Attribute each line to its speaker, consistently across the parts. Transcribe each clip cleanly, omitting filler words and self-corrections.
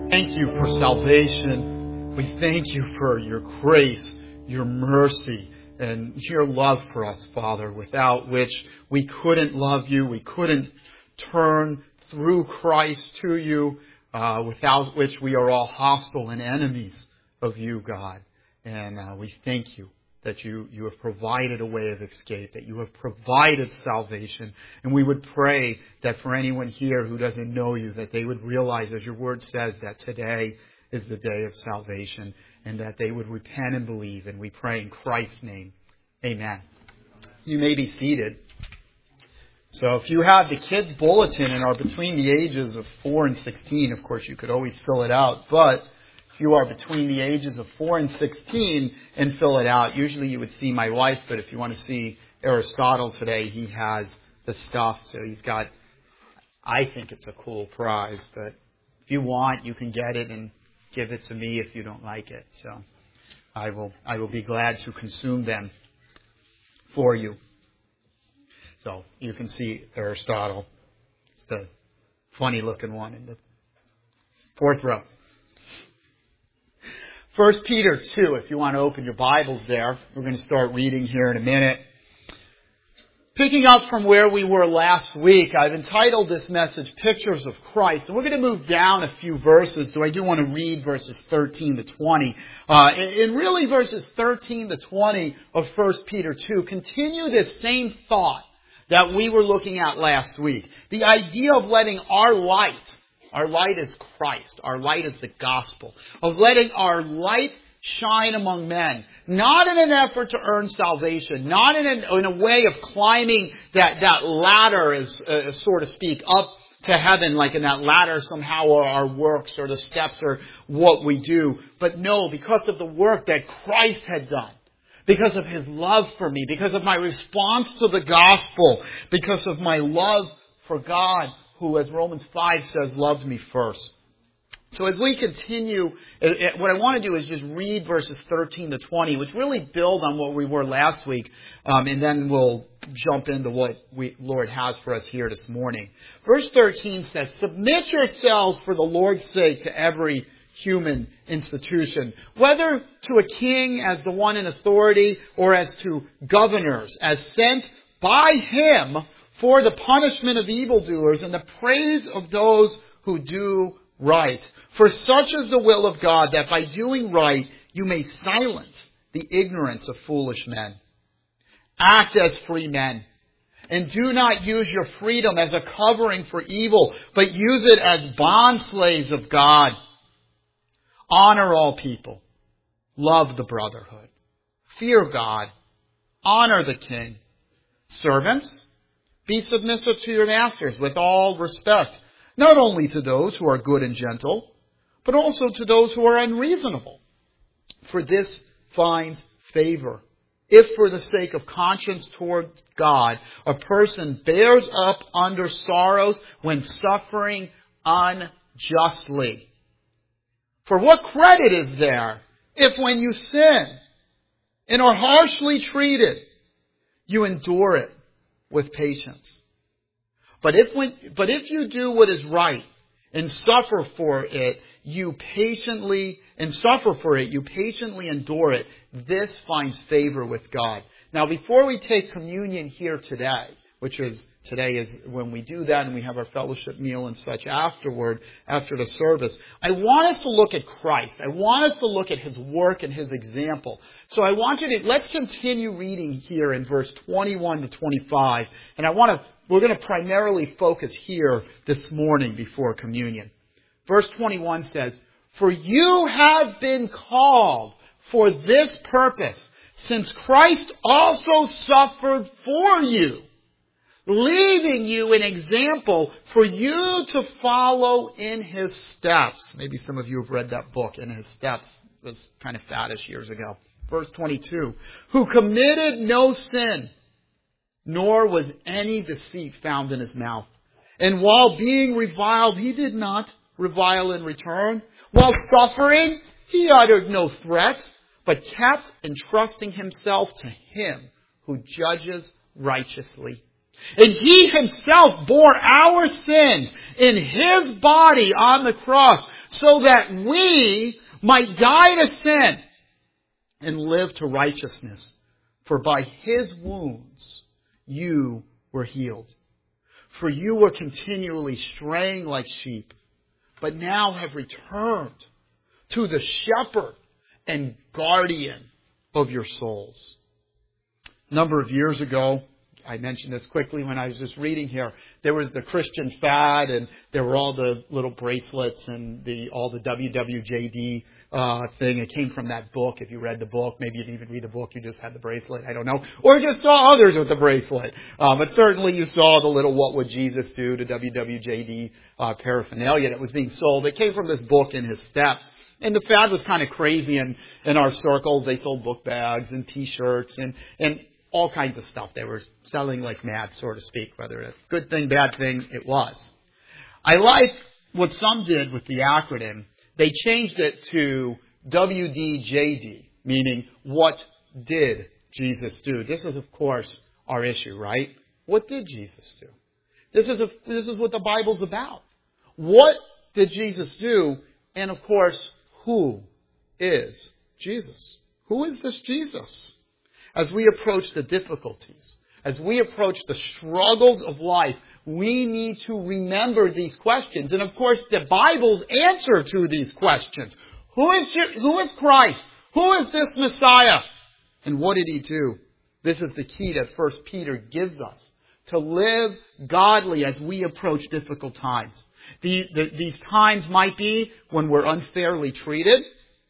Speaker 1: Thank you for salvation. We thank you for your grace, your mercy, and your love for us, Father, without which we couldn't love you, we couldn't turn through Christ to you, without which we are all hostile and enemies of you, God. And we thank you that you have provided a way of escape, that you have provided salvation. And we would pray that for anyone here who doesn't know you, that they would realize, as your word says, that today is the day of salvation, and that they would repent and believe. And we pray in Christ's name. Amen. You may be seated. So if you have the kids' bulletin and are between the ages of 4 and 16, of course, you could always fill it out. But if you are between the ages of 4 and 16 and fill it out, usually you would see my wife. But if you want to see Aristotle today, he has the stuff. So he's got, I think it's a cool prize. But if you want, you can get it and give it to me if you don't like it. So I will be glad to consume them for you. So you can see Aristotle. It's the funny looking one in the fourth row. 1 Peter 2, if you want to open your Bibles there. We're going to start reading here in a minute. Picking up from where we were last week, I've entitled this message, Pictures of Christ. And we're going to move down a few verses, so I do want to read verses 13 to 20. And really verses 13 to 20 of 1 Peter 2 continue this same thought that we were looking at last week. The idea of letting our light is Christ, our light is the gospel, of letting our light shine among men, not in an effort to earn salvation, not in a way of climbing that ladder, as so to speak, up to heaven, like in that ladder somehow are our works or the steps or what we do. But no, because of the work that Christ had done, because of His love for me, because of my response to the gospel, because of my love for God, who, as Romans 5 says, loved me first. So as we continue, what I want to do is just read verses 13 to 20, which really build on what we were last week, and then we'll jump into what Lord has for us here this morning. Verse 13 says, "Submit yourselves for the Lord's sake to every human institution, whether to a king as the one in authority or as to governors, as sent by Him for the punishment of evildoers and the praise of those who do right. For such is the will of God, that by doing right you may silence the ignorance of foolish men. Act as free men, and do not use your freedom as a covering for evil, but use it as bondslaves of God. Honor all people. Love the brotherhood. Fear God. Honor the king. Servants, be submissive to your masters with all respect, not only to those who are good and gentle, but also to those who are unreasonable. For this finds favor, if for the sake of conscience toward God, a person bears up under sorrows when suffering unjustly. For what credit is there if when you sin and are harshly treated, you endure it with patience? But if you do what is right and suffer for it, you patiently endure it. This finds favor with God. Now, before we take communion here today, today is when we do that and we have our fellowship meal and such afterward, after the service, I want us to look at Christ. I want us to look at His work and His example. So let's continue reading here in verse 21 to 25. And we're going to primarily focus here this morning before communion. Verse 21 says, "For you have been called for this purpose, since Christ also suffered for you, leaving you an example for you to follow in His steps." Maybe some of you have read that book, In His Steps. It was kind of faddish years ago. Verse 22, "Who committed no sin, nor was any deceit found in His mouth. And while being reviled, He did not revile in return. While suffering, He uttered no threats, but kept entrusting Himself to Him who judges righteously. And He Himself bore our sins in His body on the cross, so that we might die to sin and live to righteousness. For by His wounds you were healed. For you were continually straying like sheep, but now have returned to the shepherd and guardian of your souls. A number of years ago, I mentioned this quickly when I was just reading here, there was the Christian fad, and there were all the little bracelets and all the WWJD thing. It came from that book. If you read the book, maybe you didn't even read the book, you just had the bracelet, I don't know. Or just saw others with the bracelet. But certainly you saw the little What Would Jesus Do, the WWJD paraphernalia that was being sold. It came from this book, In His Steps. And the fad was kind of crazy in our circles. They sold book bags and T-shirts and all kinds of stuff. They were selling like mad, so to speak. Whether it's a good thing, bad thing, it was. I like what some did with the acronym. They changed it to WDJD, meaning what did Jesus do? This is, of course, our issue, right? What did Jesus do? This is what the Bible's about. What did Jesus do? And, of course, who is Jesus? Who is this Jesus? As we approach the difficulties, as we approach the struggles of life, we need to remember these questions. And of course, the Bible's answer to these questions. Who is Christ? Who is this Messiah? And what did He do? This is the key that 1 Peter gives us to live godly as we approach difficult times. These times might be when we're unfairly treated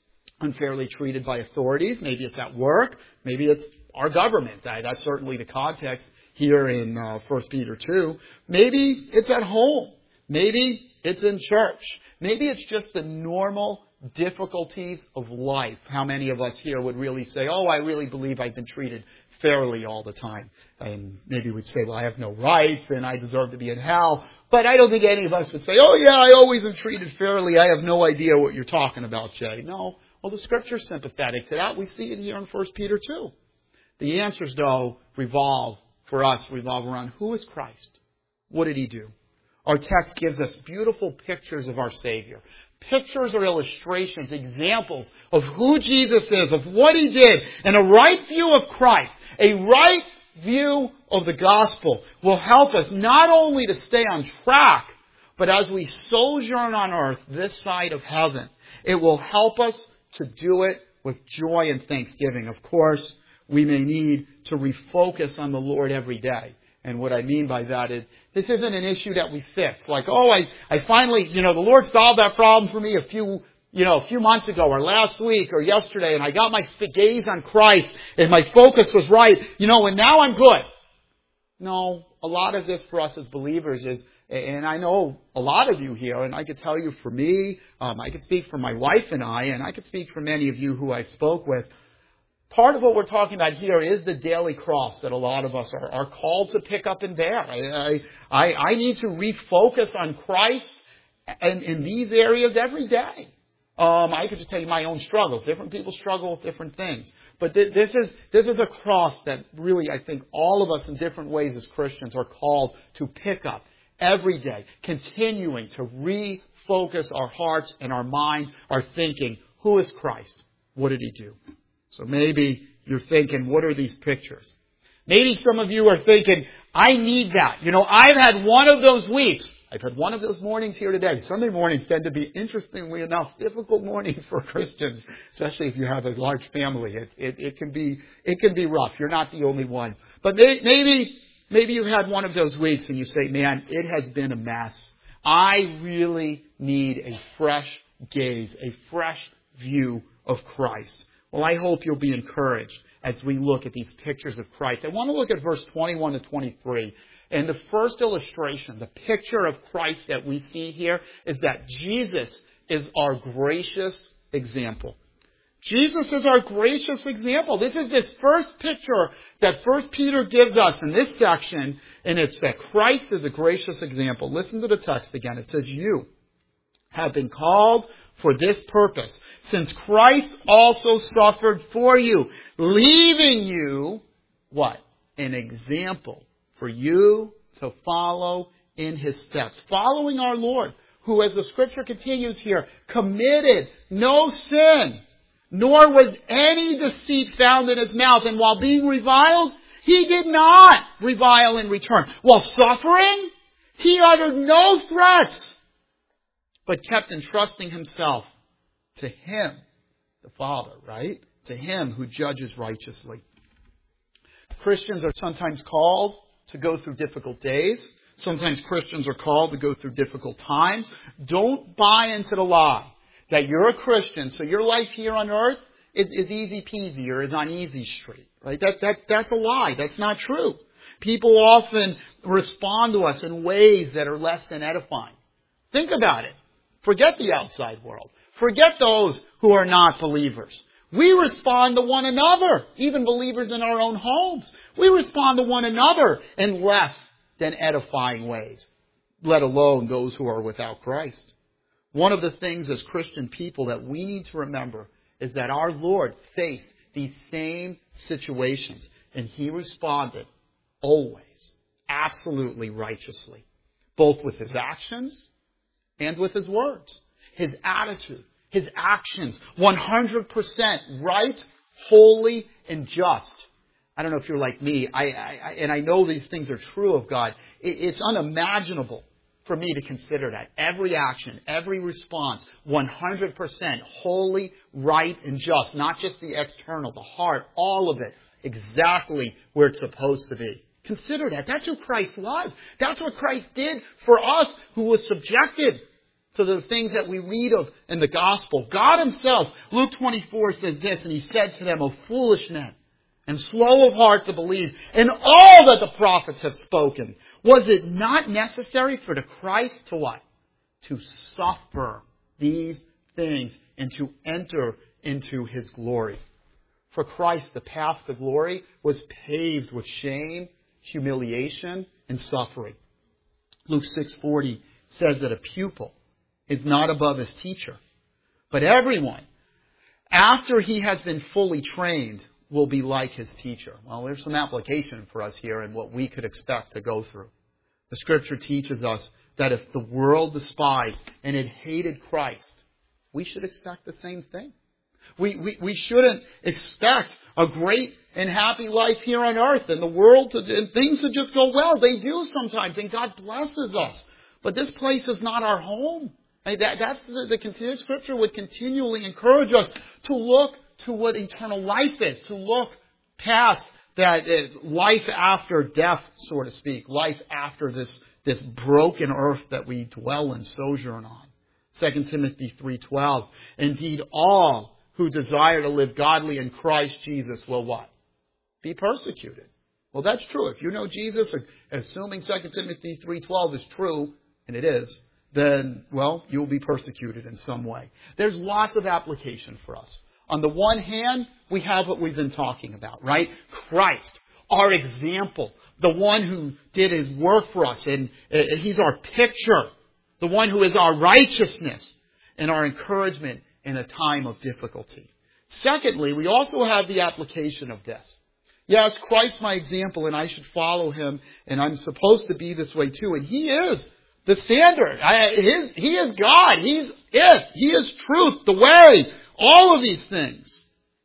Speaker 1: by authorities. Maybe it's at work. Maybe it's our government. That's certainly the context here in 1 Peter 2. Maybe it's at home. Maybe it's in church. Maybe it's just the normal difficulties of life. How many of us here would really say, oh, I really believe I've been treated fairly all the time? And maybe we'd say, well, I have no rights and I deserve to be in hell. But I don't think any of us would say, oh, yeah, I always am treated fairly. I have no idea what you're talking about, Jay. No. Well, the Scripture's sympathetic to that. We see it here in 1 Peter 2. The answers, though, revolve around who is Christ? What did He do? Our text gives us beautiful pictures of our Savior. Pictures or illustrations, examples of who Jesus is, of what He did. And a right view of Christ, a right view of the gospel will help us not only to stay on track, but as we sojourn on earth this side of heaven, it will help us to do it with joy and thanksgiving. Of course, we may need to refocus on the Lord every day. And what I mean by that is, this isn't an issue that we fix. Like, oh, I finally, the Lord solved that problem for me a few months ago or last week or yesterday, and I got my gaze on Christ and my focus was right, and now I'm good. No, a lot of this for us as believers is, and I know a lot of you here, and I could tell you for me, I could speak for my wife and I could speak for many of you who I spoke with. Part of what we're talking about here is the daily cross that a lot of us are called to pick up and bear. I need to refocus on Christ and in these areas every day. I could just tell you my own struggles. Different people struggle with different things. But this is a cross that really, I think, all of us in different ways as Christians are called to pick up every day, continuing to refocus our hearts and our minds, our thinking. Who is Christ? What did He do? So maybe you're thinking, what are these pictures? Maybe some of you are thinking, I need that. I've had one of those weeks. I've had one of those mornings here today. Sunday mornings tend to be, interestingly enough, difficult mornings for Christians, especially if you have a large family. It can be rough. You're not the only one. But maybe you've had one of those weeks and you say, man, it has been a mess. I really need a fresh gaze, a fresh view of Christ. Well, I hope you'll be encouraged as we look at these pictures of Christ. I want to look at verse 21 to 23. And the first illustration, the picture of Christ that we see here, is that Jesus is our gracious example. Jesus is our gracious example. This is this first picture that 1 Peter gives us in this section, and it's that Christ is a gracious example. Listen to the text again. It says, you have been called for this purpose, since Christ also suffered for you, leaving you, what? An example for you to follow in His steps. Following our Lord who, as the scripture continues here, committed no sin, nor was any deceit found in his mouth. And while being reviled, he did not revile in return. While suffering, he uttered no threats, but kept entrusting himself to Him, the Father, right? To Him who judges righteously. Christians are sometimes called to go through difficult days. Sometimes Christians are called to go through difficult times. Don't buy into the lie that you're a Christian, so your life here on earth is easy peasy or is on easy street. Right? That's a lie. That's not true. People often respond to us in ways that are less than edifying. Think about it. Forget the outside world. Forget those who are not believers. We respond to one another, even believers in our own homes. We respond to one another in less than edifying ways, let alone those who are without Christ. One of the things as Christian people that we need to remember is that our Lord faced these same situations, and He responded always, absolutely righteously, both with His actions and with His words. His attitude, His actions, 100% right, holy, and just. I don't know if you're like me, and I know these things are true of God. It's unimaginable for me to consider that. Every action, every response, 100% holy, right, and just. Not just the external, the heart, all of it, exactly where it's supposed to be. Consider that. That's who Christ was. That's what Christ did for us who was subjected to the things that we read of in the gospel. God Himself, Luke 24 says this, and He said to them, O foolish men, and slow of heart to believe in all that the prophets have spoken. Was it not necessary for the Christ to what? To suffer these things and to enter into His glory. For Christ, the path to glory was paved with shame, humiliation, and suffering. Luke 6:40 says that a pupil is not above his teacher, but everyone, after he has been fully trained, will be like his teacher. Well, there's some application for us here in what we could expect to go through. The Scripture teaches us that if the world despised and it hated Christ, we should expect the same thing. We shouldn't expect a great and happy life here on earth and the world and things to just go well. They do sometimes, and God blesses us. But this place is not our home. That's the Scripture would continually encourage us to look to what eternal life is, to look past that life after death, so to speak, life after this broken earth that we dwell and sojourn on. 2 Timothy 3:12. Indeed, all who desire to live godly in Christ Jesus will what? Be persecuted. Well, that's true. If you know Jesus, assuming 2 Timothy 3:12 is true, and it is, then, well, you'll be persecuted in some way. There's lots of application for us. On the one hand, we have what we've been talking about, right? Christ, our example, the one who did His work for us, and He's our picture, the one who is our righteousness and our encouragement in a time of difficulty. Secondly, we also have the application of this. Yes, Christ's my example, and I should follow Him, and I'm supposed to be this way too, and He is the standard. He is God. He's it. He is truth, the way, all of these things.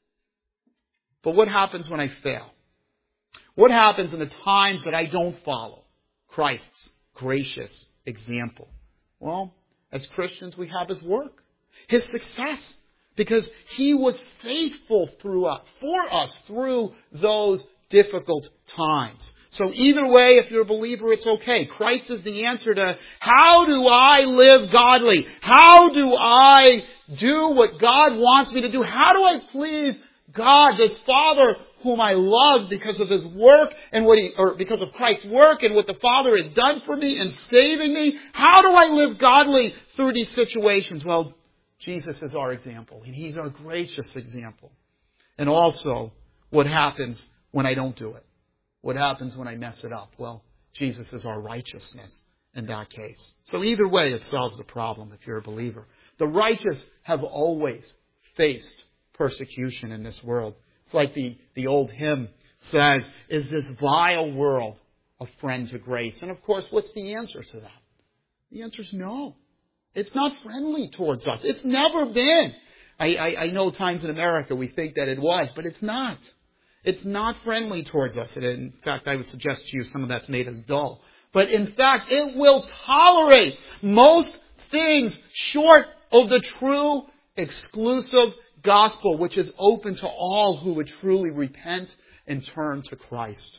Speaker 1: But what happens when I fail? What happens in the times that I don't follow Christ's gracious example? Well, as Christians, we have His work, His success, because He was faithful for us through those difficult times. So either way, if you're a believer, it's okay. Christ is the answer to how do I live godly? How do I do what God wants me to do? How do I please God, this Father whom I love because of His work and because of Christ's work and what the Father has done for me and saving me? How do I live godly through these situations? Well, Jesus is our example, and He's our gracious example. And also, what happens when I don't do it? What happens when I mess it up? Well, Jesus is our righteousness in that case. So either way, it solves the problem if you're a believer. The righteous have always faced persecution in this world. It's like the old hymn says, is this vile world a friend to grace? And of course, what's the answer to that? The answer is no. It's not friendly towards us. It's never been. I know times in America we think that it was, but it's not. It's not friendly towards us. And in fact, I would suggest to you some of that's made us dull. But in fact, it will tolerate most things short of the true, exclusive gospel, which is open to all who would truly repent and turn to Christ.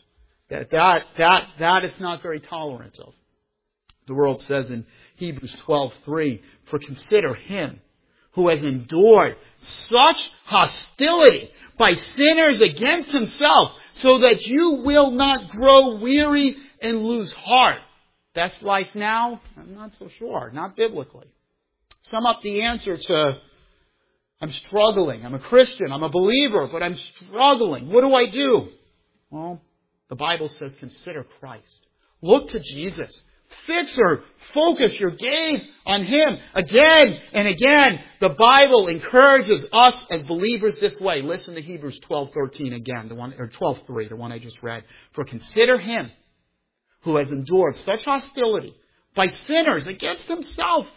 Speaker 1: That it's not very tolerant of. The world says in Hebrews 12:3, "For consider him who has endured such hostility by sinners against himself, so that you will not grow weary and lose heart." That's life now? I'm not so sure. Not biblically. Sum up the answer to, I'm struggling. I'm a Christian. I'm a believer, but I'm struggling. What do I do? Well, the Bible says consider Christ. Look to Jesus. Fix or focus your gaze on Him. Again and again, the Bible encourages us as believers this way. Listen to Hebrews 12:13 again, or 12:3, the one I just read. "For consider Him who has endured such hostility by sinners against Himself,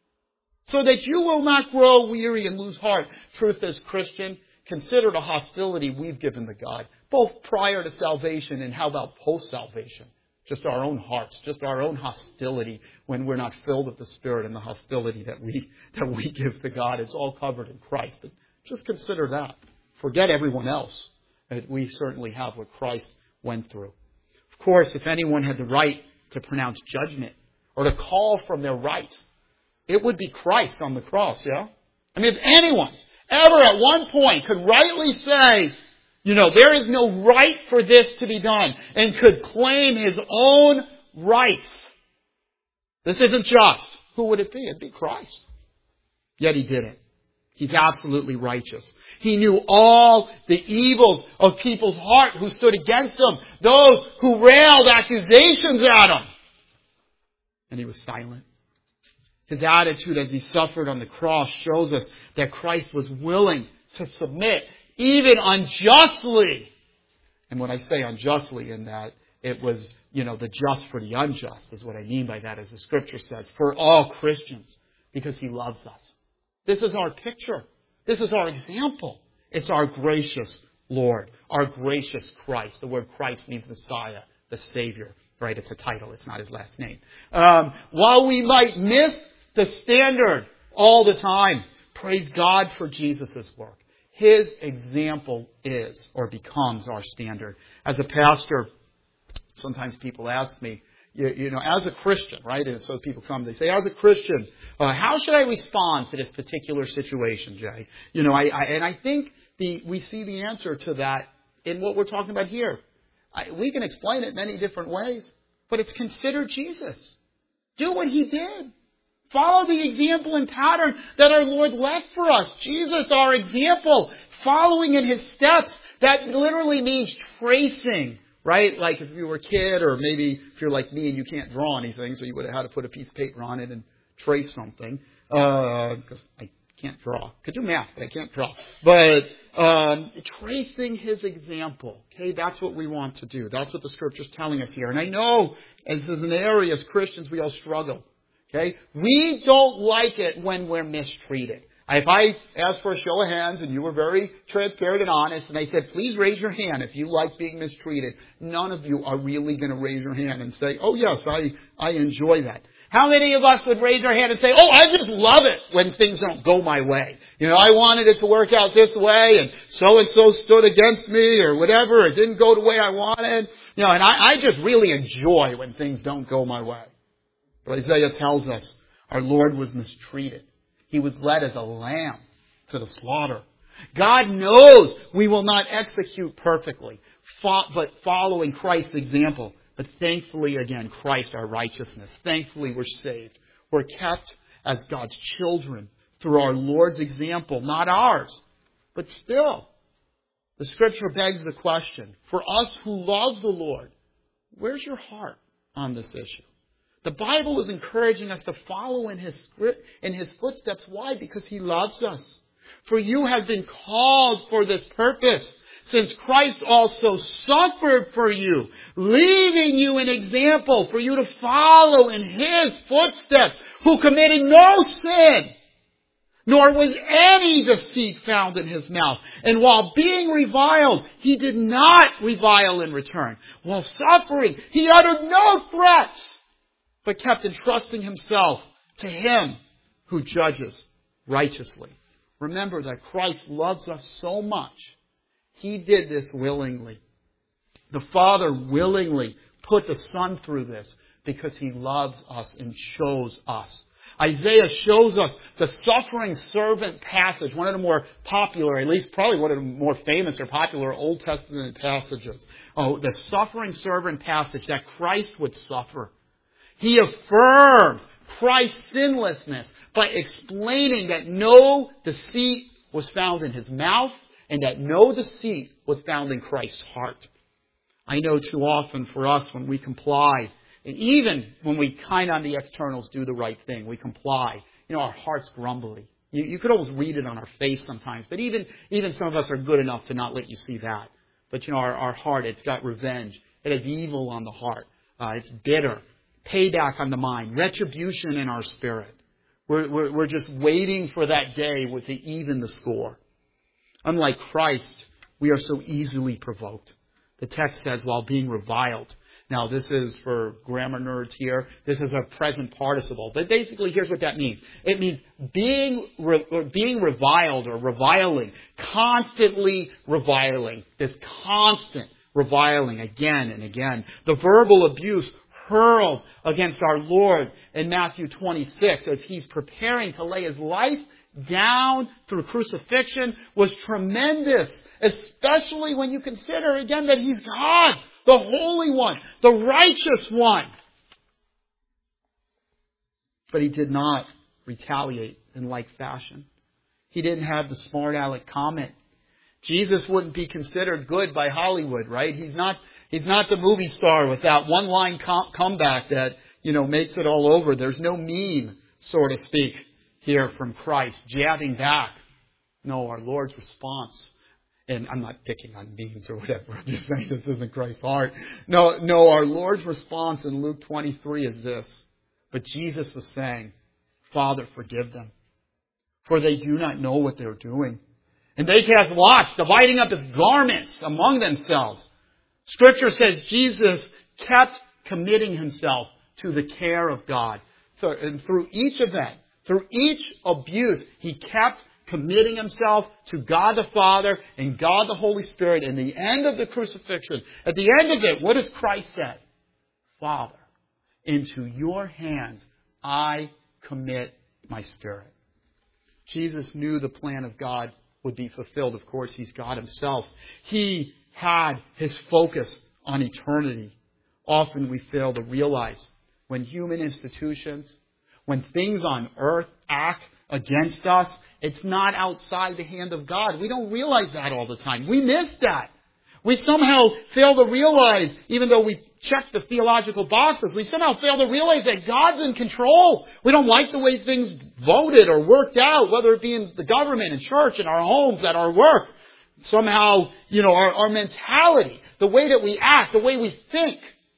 Speaker 1: so that you will not grow weary and lose heart." Truth is, Christian, consider the hostility we've given to God, both prior to salvation and how about post-salvation. Just our own hearts, just our own hostility when we're not filled with the Spirit, and the hostility that we give to God is all covered in Christ. But just consider that. Forget everyone else. We certainly have what Christ went through. Of course, if anyone had the right to pronounce judgment or to call from their rights, it would be Christ on the cross, yeah? I mean, if anyone ever at one point could rightly say, there is no right for this to be done, and could claim his own rights, this isn't just, who would it be? It'd be Christ. Yet He didn't. He's absolutely righteous. He knew all the evils of people's heart who stood against Him, those who railed accusations at Him. And He was silent. His attitude as He suffered on the cross shows us that Christ was willing to submit, even unjustly. And when I say unjustly, in that it was, the just for the unjust is what I mean by that, as the Scripture says, for all Christians, because He loves us. This is our picture. This is our example. It's our gracious Lord, our gracious Christ. The word Christ means Messiah, the Savior. Right? It's a title. It's not His last name. While we might miss the standard all the time, praise God for Jesus' work. His example is or becomes our standard. As a pastor, sometimes people ask me, as a Christian, right? And so people come, they say, as a Christian, how should I respond to this particular situation, Jay? I think we see the answer to that in what we're talking about here. We can explain it many different ways, but it's consider Jesus. Do what He did. Follow the example and pattern that our Lord left for us. Jesus, our example, following in His steps. That literally means tracing, right? Like if you were a kid, or maybe if you're like me and you can't draw anything, so you would have had to put a piece of paper on it and trace something. Because I can't draw. Could do math, but I can't draw. But tracing His example. Okay, that's what we want to do. That's what the Scripture's telling us here. And I know, as an area, as Christians, we all struggle. Okay? We don't like it when we're mistreated. If I asked for a show of hands and you were very transparent and honest, and I said, please raise your hand if you like being mistreated, none of you are really going to raise your hand and say, oh yes, I enjoy that. How many of us would raise our hand and say, oh, I just love it when things don't go my way. I wanted it to work out this way, and so stood against me, or whatever. It didn't go the way I wanted. And I just really enjoy when things don't go my way. But Isaiah tells us our Lord was mistreated. He was led as a lamb to the slaughter. God knows we will not execute perfectly, but following Christ's example. But thankfully, again, Christ our righteousness. Thankfully, we're saved. We're kept as God's children through our Lord's example, not ours. But still, the Scripture begs the question, for us who love the Lord, where's your heart on this issue? The Bible is encouraging us to follow in His footsteps. Why? Because He loves us. For you have been called for this purpose, since Christ also suffered for you, leaving you an example for you to follow in His footsteps, who committed no sin, nor was any deceit found in His mouth. And while being reviled, He did not revile in return. While suffering, He uttered no threats, but kept entrusting Himself to Him who judges righteously. Remember that Christ loves us so much. He did this willingly. The Father willingly put the Son through this because He loves us and chose us. Isaiah shows us the suffering servant passage, one of the more popular, at least probably one of the more famous or popular Old Testament passages. Oh, the suffering servant passage that Christ would suffer. He affirmed Christ's sinlessness by explaining that no deceit was found in His mouth and that no deceit was found in Christ's heart. I know too often for us when we comply, and even when we kind of on the externals do the right thing, we comply. Our heart's grumbly. You could almost read it on our face sometimes, but even some of us are good enough to not let you see that. But our heart, it's got revenge. It has evil on the heart. It's bitter. Payback on the mind. Retribution in our spirit. We're just waiting for that day to even the score. Unlike Christ, we are so easily provoked. The text says, while being reviled. Now, this is for grammar nerds here. This is a present participle. But basically, here's what that means. It means being reviled or reviling. Constantly reviling. This constant reviling again and again. The verbal abuse hurled against our Lord in Matthew 26 as He's preparing to lay His life down through crucifixion was tremendous, especially when you consider again that He's God, the Holy One, the Righteous One. But He did not retaliate in like fashion. He didn't have the smart aleck comment. Jesus wouldn't be considered good by Hollywood, right? He's not the movie star with that one-line comeback that, makes it all over. There's no meme, so to speak, here from Christ, jabbing back. No, our Lord's response, and I'm not picking on memes or whatever, I'm just saying this isn't Christ's heart. No, our Lord's response in Luke 23 is this. But Jesus was saying, Father, forgive them, for they do not know what they're doing. And they cast lots, dividing up His garments among themselves. Scripture says Jesus kept committing Himself to the care of God. So, and through each event, through each abuse, He kept committing Himself to God the Father and God the Holy Spirit. In the end of the crucifixion, at the end of it, what does Christ say? Father, into your hands I commit my spirit. Jesus knew the plan of God would be fulfilled. Of course, He's God Himself. He had His focus on eternity. Often we fail to realize when human institutions, when things on earth act against us, it's not outside the hand of God. We don't realize that all the time. We miss that. We somehow fail to realize, even though we check the theological boxes, we somehow fail to realize that God's in control. We don't like the way things voted or worked out, whether it be in the government, in church, in our homes, at our work. Somehow, our mentality, the way that we act, the way we think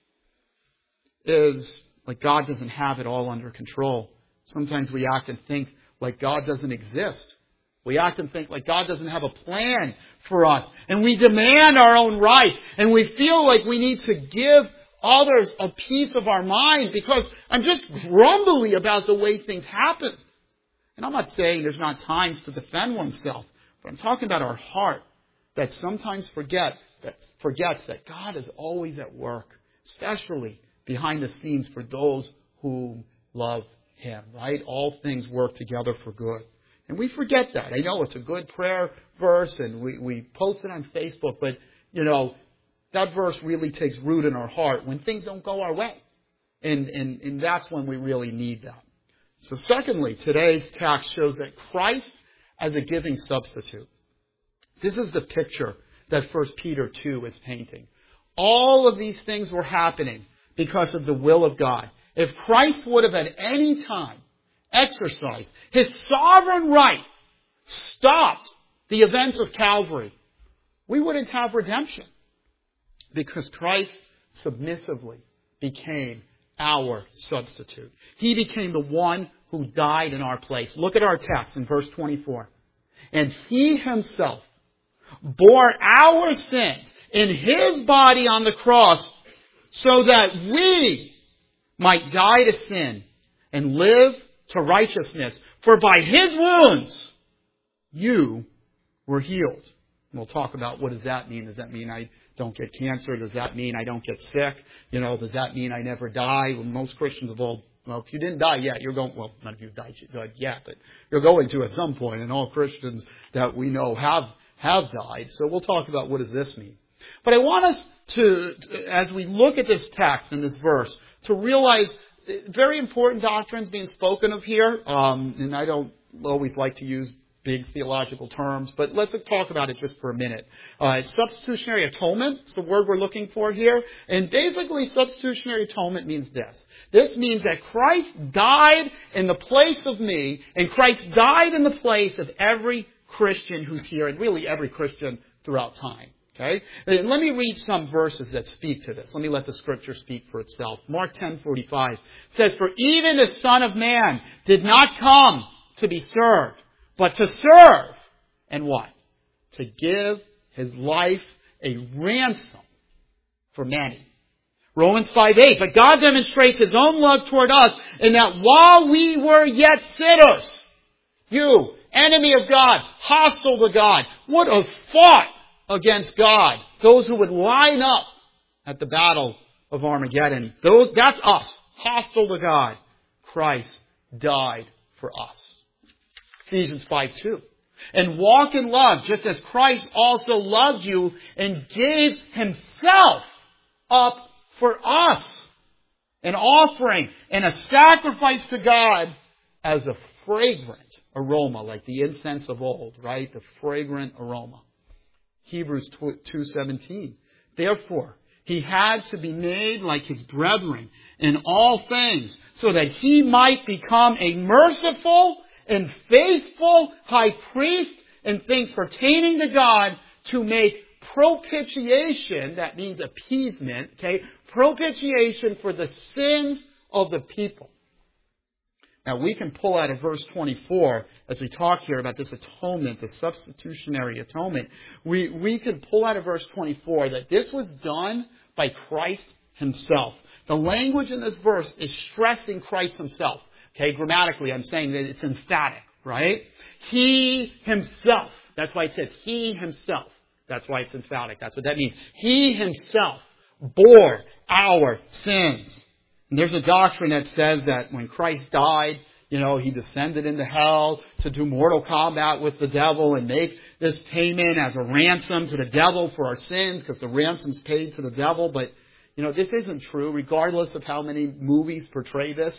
Speaker 1: is like God doesn't have it all under control. Sometimes we act and think like God doesn't exist. We act and think like God doesn't have a plan for us. And we demand our own rights. And we feel like we need to give others a piece of our mind because I'm just grumbly about the way things happen. And I'm not saying there's not times to defend oneself, but I'm talking about our heart that sometimes forgets that God is always at work, especially behind the scenes for those who love Him, right? All things work together for good. And we forget that. I know it's a good prayer verse and we post it on Facebook, but, that verse really takes root in our heart when things don't go our way. And that's when we really need that. So secondly, today's text shows that Christ as a giving substitute. This is the picture that 1 Peter 2 is painting. All of these things were happening because of the will of God. If Christ would have at any time exercised His sovereign right, stopped the events of Calvary, we wouldn't have redemption. Because Christ submissively became our substitute. He became the one who died in our place. Look at our text in verse 24. And He Himself bore our sins in His body on the cross so that we might die to sin and live to righteousness. For by His wounds you were healed. And we'll talk about what does that mean. Does that mean I don't get cancer? Does that mean I don't get sick? Does that mean I never die? Well, most Christians have all, if you didn't die yet, you're going, well, none of you died yet, but you're going to at some point, and all Christians that we know have died. So we'll talk about what does this mean. But I want us to, as we look at this text and this verse, to realize very important doctrines being spoken of here. And I don't always like to use big theological terms, but let's talk about it just for a minute. Substitutionary atonement is the word we're looking for here. And basically, substitutionary atonement means this. This means that Christ died in the place of me, and Christ died in the place of every Christian who's here, and really every Christian throughout time. Okay? And let me read some verses that speak to this. Let me let the Scripture speak for itself. Mark 10:45 says, "For even the Son of Man did not come to be served, but to serve," and what? To give His life a ransom for many. Romans 5:8, "But God demonstrates His own love toward us in that while we were yet sinners," you, enemy of God, hostile to God, would have fought against God. Those who would line up at the battle of Armageddon. That's us, hostile to God. Christ died for us. Ephesians 5:2. "And walk in love, just as Christ also loved you and gave Himself up for us, an offering and a sacrifice to God as a fragrant aroma," like the incense of old, right? The fragrant aroma. Hebrews 2:17. "Therefore, He had to be made like His brethren in all things, so that He might become a merciful and faithful high priest in things pertaining to God, to make propitiation," that means appeasement, okay? Propitiation for the sins of the people. Now we can pull out of verse 24, as we talk here about this atonement, the substitutionary atonement, we can pull out of verse 24 that this was done by Christ Himself. The language in this verse is stressing Christ Himself. Okay, grammatically, I'm saying that it's emphatic, right? He Himself. That's why it says He Himself. That's why it's emphatic. That's what that means. He Himself bore our sins. And there's a doctrine that says that when Christ died, He descended into hell to do mortal combat with the devil and make this payment as a ransom to the devil for our sins, because the ransom's paid to the devil. But this isn't true, regardless of how many movies portray this.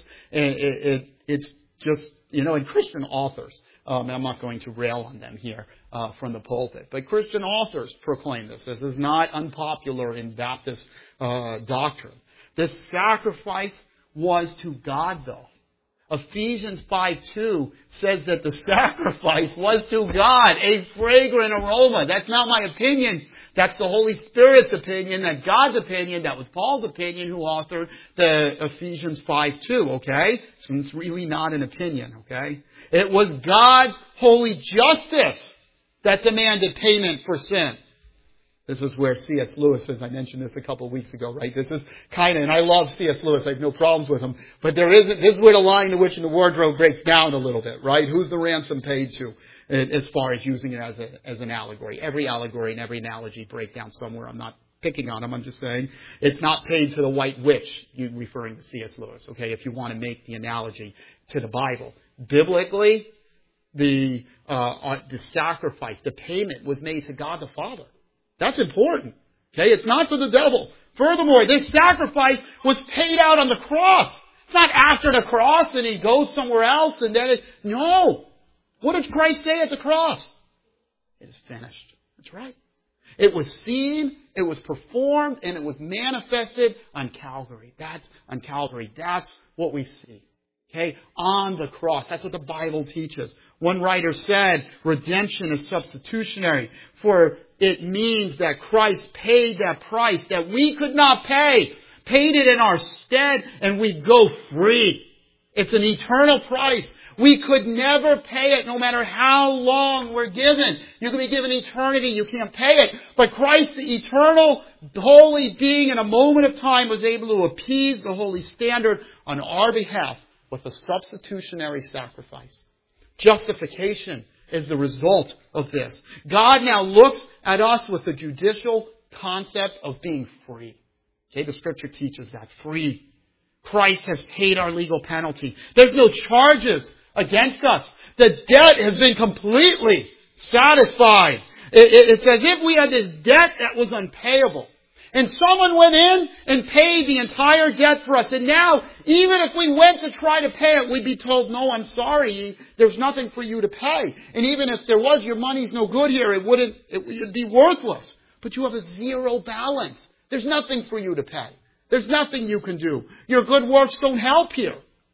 Speaker 1: It's just, and Christian authors, and I'm not going to rail on them here from the pulpit, but Christian authors proclaim this. This is not unpopular in Baptist doctrine. The sacrifice was to God, though. Ephesians 5:2 says that the sacrifice was to God, a fragrant aroma. That's not my opinion. That's the Holy Spirit's opinion. That's God's opinion. That was Paul's opinion, who authored the Ephesians 5:2, okay? So it's really not an opinion, okay? It was God's holy justice that demanded payment for sin. This is where C.S. Lewis is. I mentioned this a couple of weeks ago, right? This is and I love C.S. Lewis. I have no problems with him. But this is where the line in the Witch in the Wardrobe breaks down a little bit, right? Who's the ransom paid to, as far as using it as an allegory? Every allegory and every analogy break down somewhere. I'm not picking on him. I'm just saying it's not paid to the white witch. You're referring to C.S. Lewis, okay? If you want to make the analogy to the Bible. Biblically, the sacrifice, the payment was made to God the Father. That's important. Okay, it's not to the devil. Furthermore, this sacrifice was paid out on the cross. It's not after the cross and He goes somewhere else and then no. What did Christ say at the cross? It is finished. That's right. It was seen, it was performed, and it was manifested on Calvary. That's what we see. Okay, on the cross. That's what the Bible teaches. One writer said, redemption is substitutionary. For it means that Christ paid that price that we could not pay. Paid it in our stead, and we go free. It's an eternal price. We could never pay it, no matter how long we're given. You can be given eternity, you can't pay it. But Christ, the eternal, holy being, in a moment of time was able to appease the holy standard on our behalf with a substitutionary sacrifice. Justification is the result of this. God now looks at us with the judicial concept of being free. Okay, the Scripture teaches that. Free. Christ has paid our legal penalty. There's no charges against us. The debt has been completely satisfied. It's as if we had this debt that was unpayable. And someone went in and paid the entire debt for us. And now, even if we went to try to pay it, we'd be told, no, I'm sorry, there's nothing for you to pay. And even if there was, your money's no good here, it'd be worthless. But you have a zero balance. There's nothing for you to pay. There's nothing you can do. Your good works don't help here,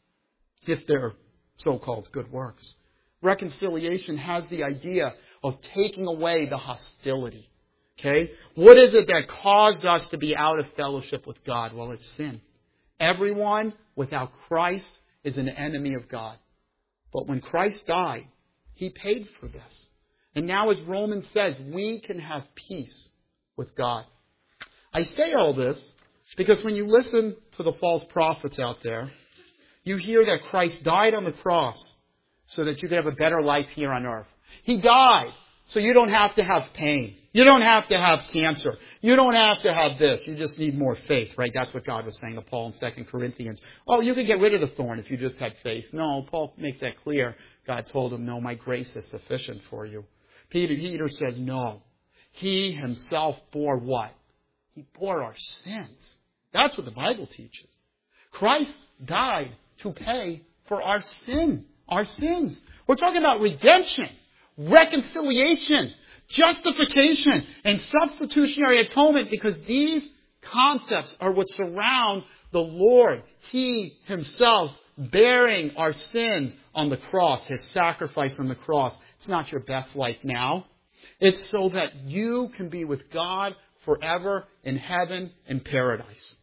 Speaker 1: if they're so-called good works. Reconciliation has the idea of taking away the hostility. Okay? What is it that caused us to be out of fellowship with God? Well, it's sin. Everyone without Christ is an enemy of God. But when Christ died, He paid for this. And now, as Romans says, we can have peace with God. I say all this because when you listen to the false prophets out there, you hear that Christ died on the cross so that you could have a better life here on earth. He died so you don't have to have pain. You don't have to have cancer. You don't have to have this. You just need more faith, right? That's what God was saying to Paul in 2 Corinthians. Oh, you can get rid of the thorn if you just had faith. No, Paul makes that clear. God told him, no, my grace is sufficient for you. Peter says, no. He Himself bore what? He bore our sins. That's what the Bible teaches. Christ died to pay for our sin, our sins. We're talking about redemption, reconciliation, justification, and substitutionary atonement, because these concepts are what surround the Lord. He Himself bearing our sins on the cross, His sacrifice on the cross. It's not your best life now. It's so that you can be with God forever in heaven in paradise.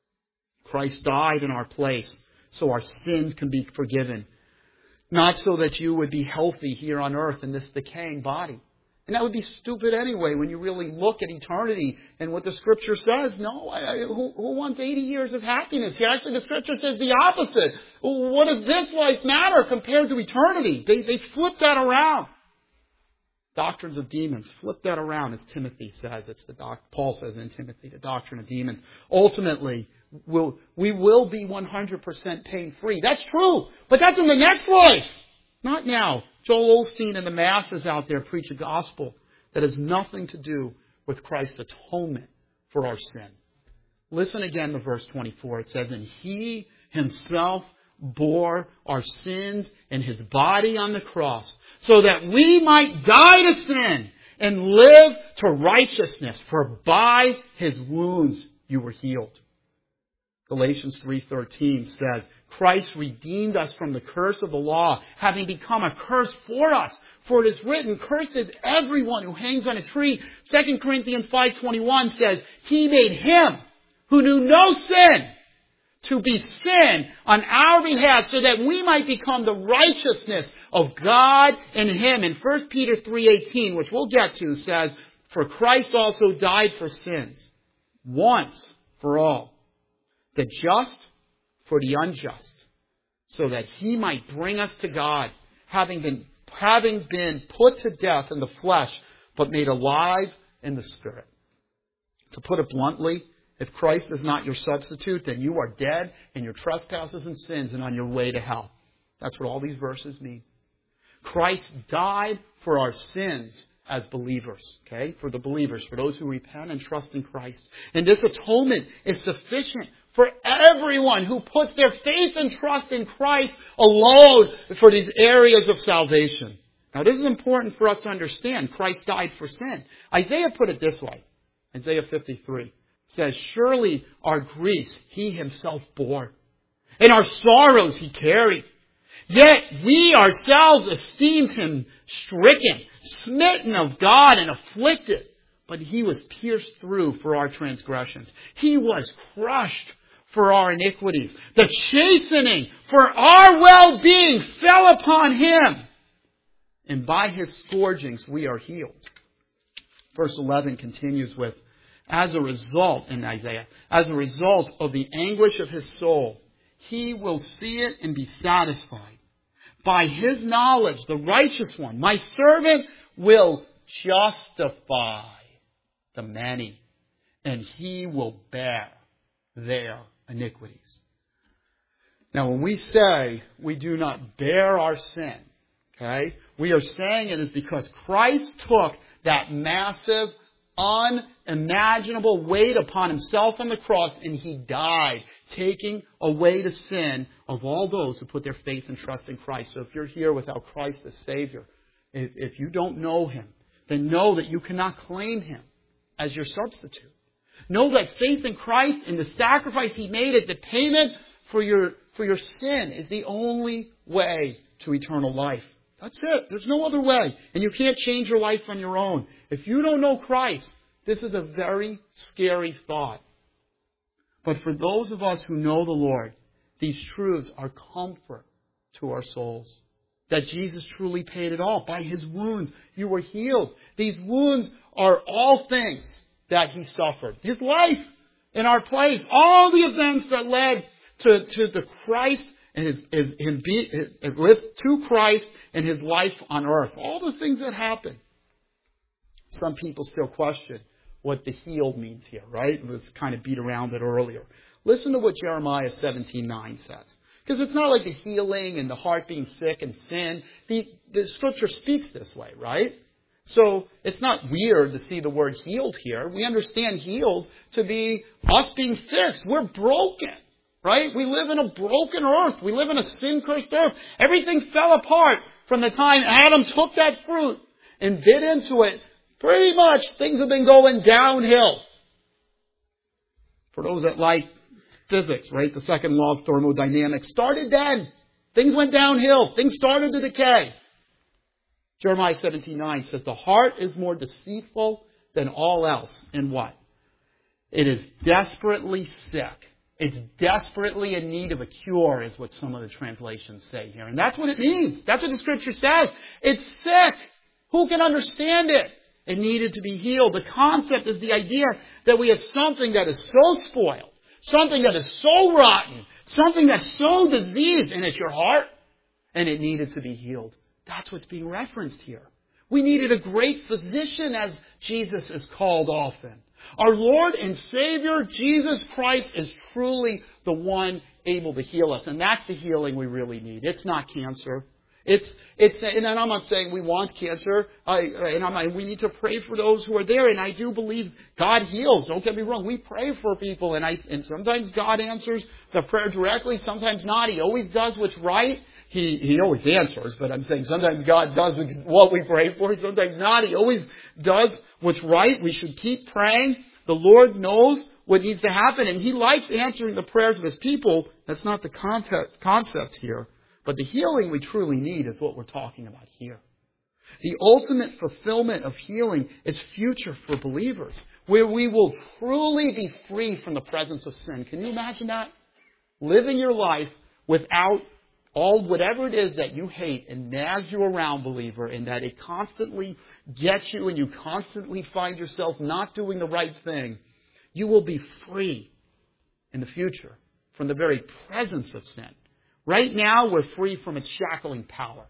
Speaker 1: Christ died in our place so our sins can be forgiven. Not so that you would be healthy here on earth in this decaying body. And that would be stupid anyway when you really look at eternity and what the Scripture says. No, who wants 80 years of happiness? Actually, the Scripture says the opposite. What does this life matter compared to eternity? They flip that around. Doctrines of demons, flip that around, as Timothy says. Paul says in Timothy, the doctrine of demons. Ultimately, we will be 100% pain-free. That's true, but that's in the next life, not now. Joel Osteen and the masses out there preach a gospel that has nothing to do with Christ's atonement for our sin. Listen again to verse 24. It says, and He Himself bore our sins in His body on the cross, so that we might die to sin and live to righteousness, for by His wounds you were healed. Galatians 3:13 says, Christ redeemed us from the curse of the law, having become a curse for us. For it is written, cursed is everyone who hangs on a tree. 2 Corinthians 5:21 says, He made Him who knew no sin to be sin on our behalf, so that we might become the righteousness of God in Him. And 1 Peter 3:18, which we'll get to, says, for Christ also died for sins, once for all, the just for the unjust, so that He might bring us to God, having been put to death in the flesh, but made alive in the Spirit. To put it bluntly, if Christ is not your substitute, then you are dead in your trespasses and sins and on your way to hell. That's what all these verses mean. Christ died for our sins as believers, okay? For the believers, for those who repent and trust in Christ. And this atonement is sufficient for everyone who puts their faith and trust in Christ alone for these areas of salvation. Now, this is important for us to understand. Christ died for sin. Isaiah put it this way. Isaiah 53 says, surely our griefs He Himself bore, and our sorrows He carried. Yet we ourselves esteemed Him stricken, smitten of God, and afflicted. but He was pierced through for our transgressions. He was crushed for our iniquities. The chastening for our well-being fell upon Him. And by His scourgings we are healed. Verse 11 continues with, as a result, in Isaiah, as a result of the anguish of His soul, He will see it and be satisfied. By His knowledge, the righteous one, my servant, will justify the many, and He will bear their iniquities. Now, when we say we do not bear our sin, okay, we are saying it is because Christ took that massive, unimaginable weight upon Himself on the cross, and He died, taking away the sin of all those who put their faith and trust in Christ. So if you're here without Christ as Savior, if you don't know Him, then know that you cannot claim Him as your substitute. Know that faith in Christ and the sacrifice He made at the payment for your sin is the only way to eternal life. That's it. There's no other way. And you can't change your life on your own. If you don't know Christ, this is a very scary thought. But for those of us who know the Lord, these truths are comfort to our souls. That Jesus truly paid it all. By His wounds, you were healed. These wounds are all things that He suffered. His life in our place. All the events that led to the Christ and to Christ and His life on earth. All the things that happened. Some people still question what the healed means here, right? Let's kind of beat around it earlier. Listen to what Jeremiah 17:9 says. Because it's not like the healing and the heart being sick and sin. The Scripture speaks this way, right? So it's not weird to see the word healed here. We understand healed to be us being fixed. We're broken, right? We live in a broken earth. We live in a sin-cursed earth. Everything fell apart from the time Adam took that fruit and bit into it. Pretty much things have been going downhill. For those that like physics, right? The second law of thermodynamics started then. Things went downhill. Things started to decay. Jeremiah 17:9 says, the heart is more deceitful than all else. And what? It is desperately sick. It's desperately in need of a cure, is what some of the translations say here. And that's what it means. That's what the Scripture says. It's sick. Who can understand it? It needed to be healed. The concept is the idea that we have something that is so spoiled, something that is so rotten, something that's so diseased, and it's your heart, and it needed to be healed. That's what's being referenced here. We needed a great physician, as Jesus is called often. Our Lord and Savior, Jesus Christ, is truly the one able to heal us. And that's the healing we really need. It's not cancer. And I'm not saying we want cancer. We need to pray for those who are there. And I do believe God heals. Don't get me wrong. We pray for people. And sometimes God answers the prayer directly. Sometimes not. He always does what's right. He always answers. But I'm saying sometimes God does what we pray for. Sometimes not. He always does what's right. We should keep praying. The Lord knows what needs to happen. And He likes answering the prayers of His people. That's not the concept here. But the healing we truly need is what we're talking about here. The ultimate fulfillment of healing is future for believers, where we will truly be free from the presence of sin. Can you imagine that? Living your life without whatever it is that you hate and nags you around, believer, and that it constantly gets you and you constantly find yourself not doing the right thing. You will be free in the future from the very presence of sin. Right now, we're free from its shackling power.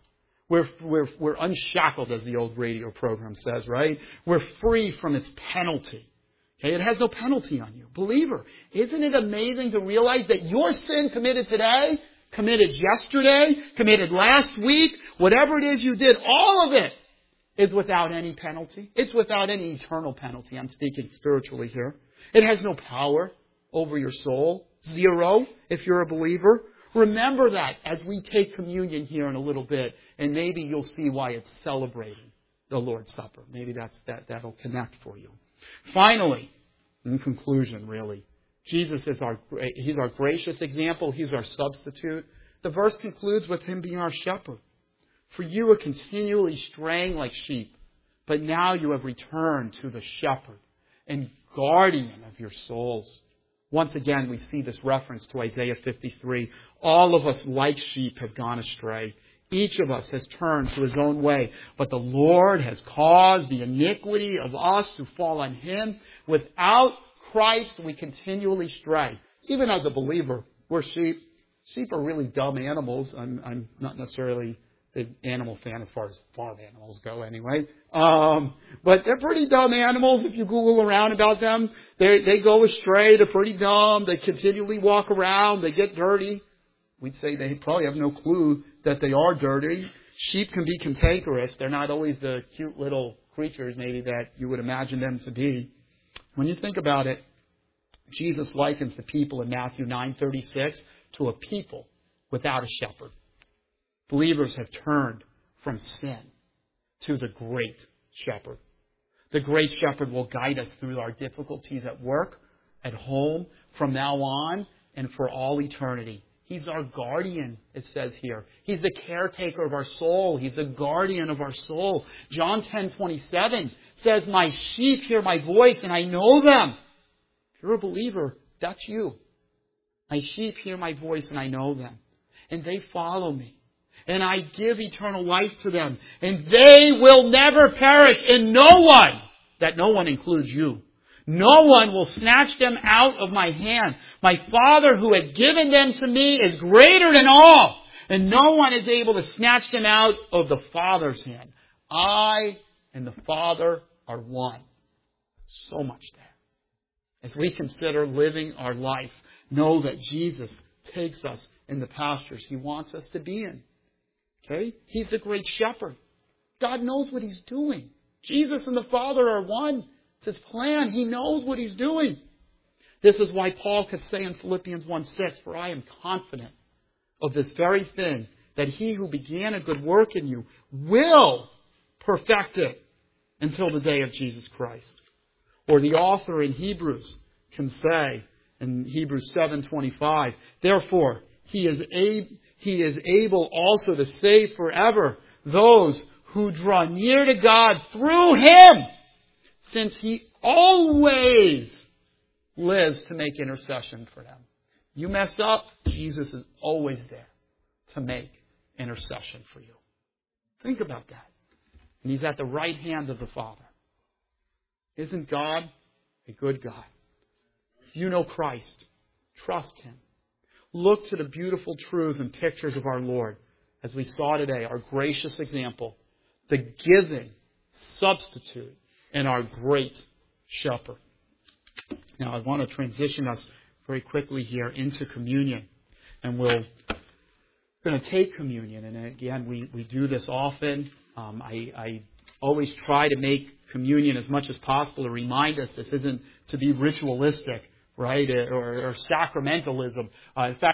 Speaker 1: We're unshackled, as the old radio program says, right? We're free from its penalty. Okay, it has no penalty on you. Believer, isn't it amazing to realize that your sin committed today, committed yesterday, committed last week, whatever it is you did, all of it is without any penalty. It's without any eternal penalty. I'm speaking spiritually here. It has no power over your soul. Zero, if you're a believer. Remember that as we take communion here in a little bit, and maybe you'll see why it's celebrating the Lord's Supper. Maybe that'll connect for you. Finally, in conclusion, really, Jesus is He's our gracious example. He's our substitute. The verse concludes with Him being our shepherd. For you are continually straying like sheep but now you have returned to the shepherd and guardian of your souls. Once again, we see this reference to Isaiah 53. All of us, like sheep, have gone astray. Each of us has turned to his own way, but the Lord has caused the iniquity of us to fall on him. Without Christ, we continually stray. Even as a believer, we're sheep. Sheep are really dumb animals. I'm not necessarily an animal fan as far as farm animals go anyway. But they're pretty dumb animals if you Google around about them. They go astray. They're pretty dumb. They continually walk around. They get dirty. We'd say they probably have no clue that they are dirty. Sheep can be cantankerous. They're not always the cute little creatures maybe that you would imagine them to be. When you think about it, Jesus likens the people in Matthew 9:36 to a people without a shepherd. Believers have turned from sin to the great shepherd. The great shepherd will guide us through our difficulties at work, at home, from now on, and for all eternity. He's our guardian, it says here. He's the caretaker of our soul. He's the guardian of our soul. John 10:27 says, "My sheep hear my voice, and I know them." If you're a believer, that's you. My sheep hear my voice, and I know them. And they follow me. And I give eternal life to them. And they will never perish. And no one includes you, no one will snatch them out of my hand. My Father who had given them to me is greater than all. And no one is able to snatch them out of the Father's hand. I and the Father are one. So much there. As we consider living our life, know that Jesus takes us in the pastures He wants us to be in. Okay? He's the great shepherd. God knows what He's doing. Jesus and the Father are one. It's His plan. He knows what He's doing. This is why Paul could say in Philippians 1:6, "For I am confident of this very thing, that He who began a good work in you will perfect it until the day of Jesus Christ." Or the author in Hebrews can say in Hebrews 7:25, "Therefore He is able also to save forever those who draw near to God through Him, since He always lives to make intercession for them." You mess up, Jesus is always there to make intercession for you. Think about that. And He's at the right hand of the Father. Isn't God a good God? If you know Christ, trust Him. Look to the beautiful truths and pictures of our Lord, as we saw today, our gracious example, the giving substitute, and our great shepherd. Now, I want to transition us very quickly here into communion. And we're going to take communion. And again, we do this often. I always try to make communion as much as possible to remind us this isn't to be ritualistic, right, or sacramentalism. In fact,